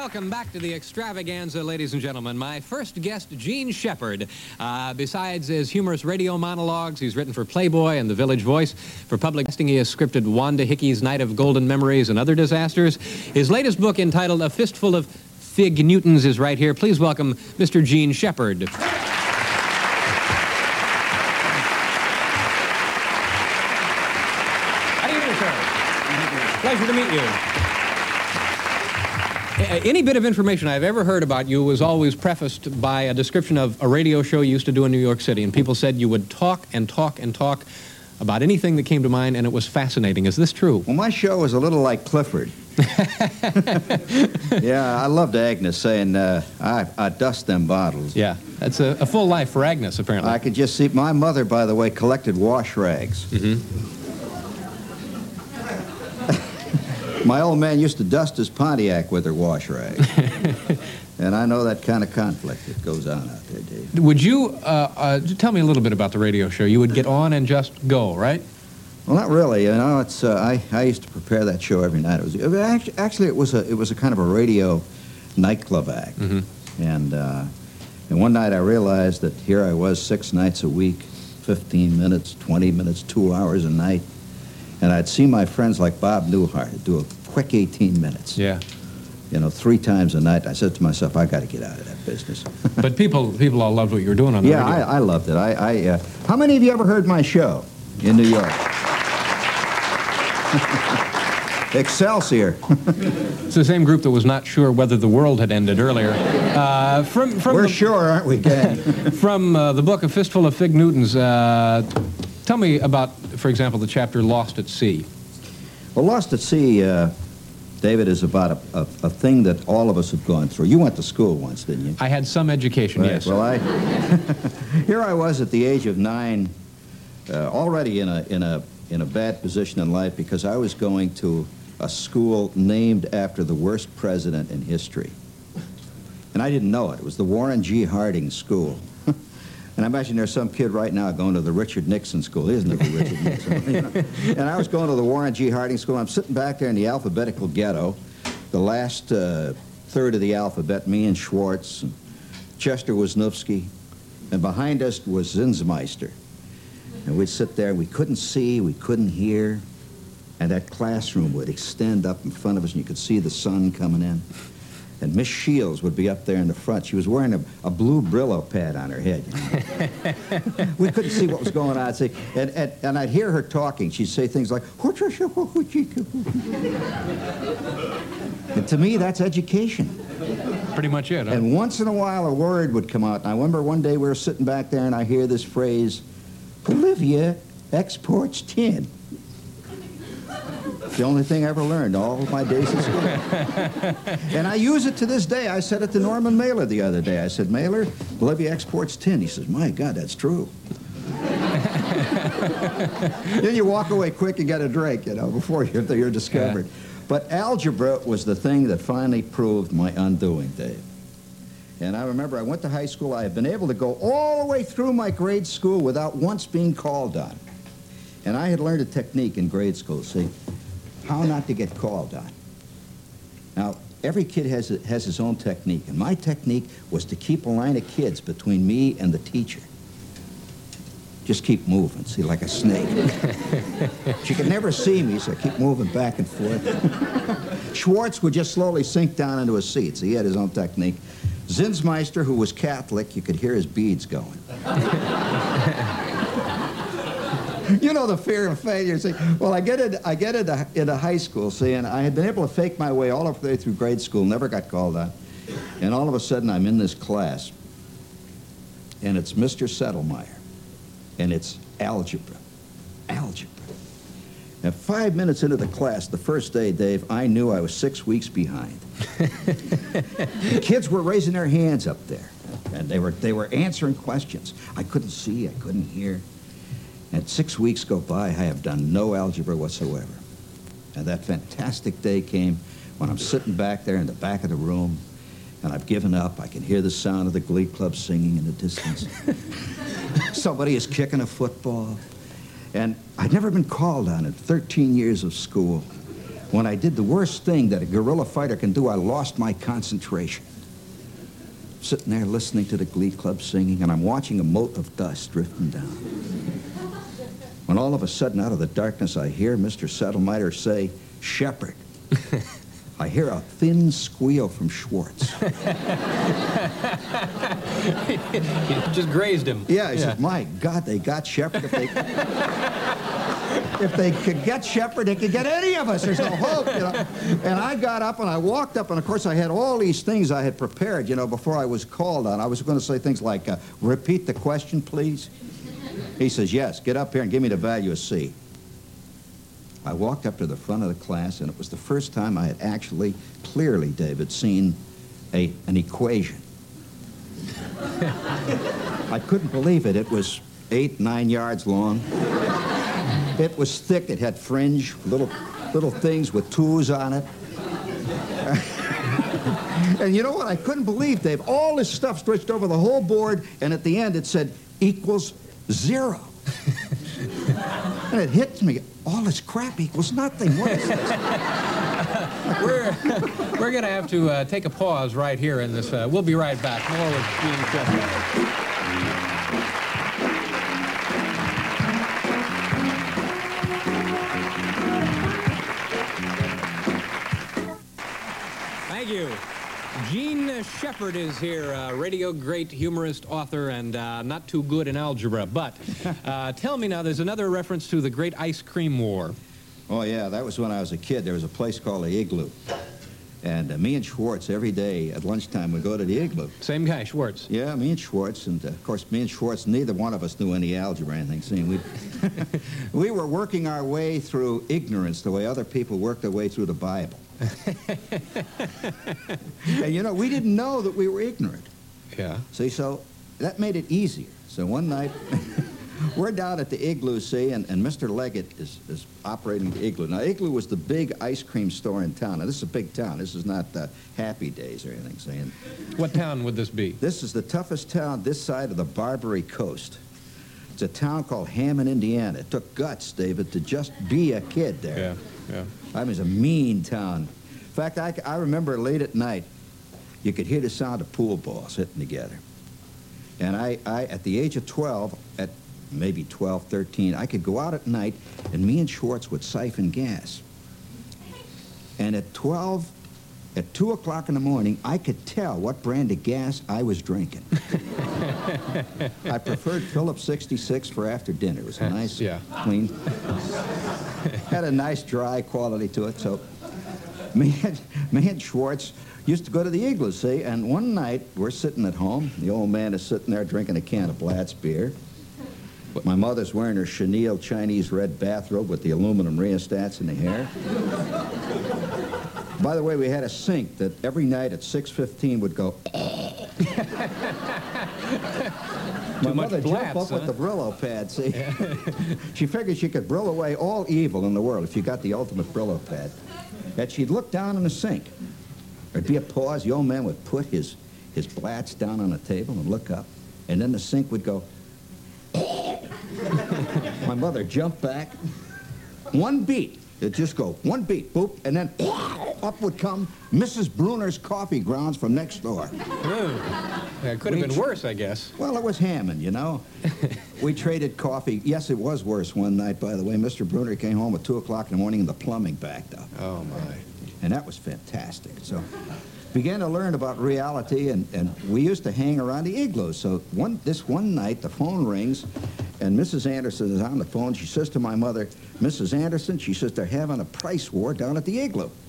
Welcome back to the extravaganza, ladies and gentlemen. My first guest, Gene Shepard. Besides his humorous radio monologues, he's written for Playboy and The Village Voice. For public casting, he has scripted Wanda Hickey's Night of Golden Memories and other disasters. His latest book, entitled A Fistful of Fig Newtons, is right here. Please welcome Mr. Gene Shepard. How do you do, sir? Pleasure to meet you. Any bit of information I've ever heard about you was always prefaced by a description of a radio show you used to do in New York City, and people said you would talk and talk and talk about anything that came to mind, and it was fascinating. Is this true? Well, my show was a little like Clifford. Yeah, I loved Agnes saying, I dust them bottles. Yeah, that's a full life for Agnes, apparently. I could just see, my mother, by the way, collected wash rags. Mm-hmm. My old man used to dust his Pontiac with her wash rag. And I know that kind of conflict that goes on out there, Dave. Would you tell me a little bit about the radio show? You would get on and just go, right? Well, not really. You know, it's I used to prepare that show every night. It was a kind of a radio nightclub act. Mm-hmm. And one night I realized that here I was 6 nights a week, 15 minutes, 20 minutes, 2 hours a night. And I'd see my friends like Bob Newhart do a quick 18 minutes. Yeah. You know, 3 times a night. I said to myself, I got to get out of that business. But people all loved what you were doing on the radio. Yeah, I loved it. How many of you ever heard my show in New York? Excelsior. It's the same group that was not sure whether the world had ended earlier. We're sure, aren't we, gang? From the book A Fistful of Fig Newtons, tell me about, for example, the chapter Lost at Sea. Well, Lost at Sea, David, is about a thing that all of us have gone through. You went to school once, didn't you? I had some education, right. Yes. Well, here I was at the age of 9, already in a bad position in life because I was going to a school named after the worst president in history. And I didn't know it. It was the Warren G. Harding School. And I imagine there's some kid right now going to the Richard Nixon School. Isn't it the Richard Nixon? You know? And I was going to the Warren G. Harding School. I'm sitting back there in the alphabetical ghetto, the last third of the alphabet, me and Schwartz, and Chester Wisniewski, and behind us was Zinsmeister. And we'd sit there, we couldn't see, we couldn't hear, and that classroom would extend up in front of us, and you could see the sun coming in. And Miss Shields would be up there in the front. She was wearing a blue Brillo pad on her head. You know? We couldn't see what was going on. And I'd hear her talking. She'd say things like, and to me, that's education. Pretty much it, huh? And once in a while, a word would come out. And I remember one day we were sitting back there, and I hear this phrase, Olivia exports tin. The only thing I ever learned all of my days at school. And I use it to this day. I said it to Norman Mailer the other day. I said, Mailer, Olivia exports tin. He says, my God, that's true. Then you walk away quick and get a drink, you know, before you're discovered. Yeah. But algebra was the thing that finally proved my undoing, Dave. And I remember I went to high school. I had been able to go all the way through my grade school without once being called on. And I had learned a technique in grade school, see, how not to get called on. Now, every kid has his own technique, and my technique was to keep a line of kids between me and the teacher. Just keep moving, see, like a snake. She could never see me, so I keep moving back and forth. Schwartz would just slowly sink down into his seat, so he had his own technique. Zinsmeister, who was Catholic, you could hear his beads going. You know the fear of failure. See, well, I get into high school, see, and I had been able to fake my way all the way through grade school, never got called on. And all of a sudden, I'm in this class, and it's Mr. Settlemeyer, and it's algebra. Algebra. And 5 minutes into the class, the first day, Dave, I knew I was 6 weeks behind. The kids were raising their hands up there, and they were answering questions. I couldn't see, I couldn't hear. And 6 weeks go by, I have done no algebra whatsoever. And that fantastic day came when I'm sitting back there in the back of the room, and I've given up. I can hear the sound of the glee club singing in the distance. Somebody is kicking a football. And I'd never been called on in 13 years of school. when I did the worst thing that a guerrilla fighter can do, I lost my concentration. Sitting there listening to the Glee Club singing, and I'm watching a mote of dust drifting down. When all of a sudden, out of the darkness, I hear Mr. Settlemiter say, "Shepard." I hear a thin squeal from Schwartz. You just grazed him. Yeah, he said, "My God, they got Shepard. If they could get Shepard, they could get any of us. There's no hope, you know." And I got up and I walked up, and of course I had all these things I had prepared, you know, before I was called on. I was going to say things like, "Repeat the question, please." He says, "Yes, get up here and give me the value of C." I walked up to the front of the class, and it was the first time I had actually, clearly, David, seen an equation. I couldn't believe it. It was 8, 9 yards long. It was thick. It had fringe, little things with twos on it. And you know what? I couldn't believe, Dave. All this stuff stretched over the whole board, and at the end it said equals 0. And it hits me. All this crap equals nothing. What is this? We're going to have to take a pause right here in this. We'll be right back. More with Gene Shepard. Thank you. Gene Shepard is here, radio great, humorist, author, and not too good in algebra. But tell me now, there's another reference to the Great Ice Cream War. Oh, yeah, that was when I was a kid. There was a place called the Igloo. And me and Schwartz, every day at lunchtime, would go to the Igloo. Same guy, Schwartz. Yeah, me and Schwartz. And, of course, me and Schwartz, neither one of us knew any algebra or anything. See, we were working our way through ignorance the way other people work their way through the Bible. And, you know, we didn't know that we were ignorant. Yeah. See, so that made it easier. So one night, we're down at the Igloo, see, and Mr. Leggett is operating the Igloo. Now, Igloo was the big ice cream store in town. Now, this is a big town. This is not Happy Days or anything, see. And What town would this be? this is the toughest town this side of the Barbary Coast. It's a town called Hammond, Indiana. It took guts, David, to just be a kid there. Yeah, yeah. I mean, it's a mean town. In fact, I remember late at night, you could hear the sound of pool balls hitting together. And I at the age of 12, at maybe 12, 13, I could go out at night, and me and Schwartz would siphon gas. And at 2 o'clock in the morning, I could tell what brand of gas I was drinking. I preferred Phillips 66 for after dinner. It was a nice, Yeah. clean, had a nice dry quality to it. So me and Schwartz used to go to the Igloo, see, and one night we're sitting at home. The old man is sitting there drinking a can of Blatz beer. My mother's wearing her chenille Chinese red bathrobe with the aluminum rheostats in the hair. By the way, we had a sink that every night at 6:15 would go. My mother jumped up with the Brillo pad, see? Yeah. She figured she could Brillo away all evil in the world if you got the ultimate Brillo pad. And she'd look down in the sink. There'd be a pause. The old man would put his Blatz down on the table and look up. And then the sink would go. My mother jumped back. One beat. It'd just go one beat, boop, and then up would come Mrs. Bruner's coffee grounds from next door. It could have been worse, I guess. Well, it was Hammond, you know. We traded coffee. Yes, it was worse one night, by the way. Mr. Bruner came home at 2 o'clock in the morning and the plumbing backed up. Oh, my. And that was fantastic. So began to learn about reality, and we used to hang around the Igloo. So this one night, the phone rings, and Mrs. Anderson is on the phone. She says to my mother, "Mrs. Anderson," she says, "they're having a price war down at the Igloo."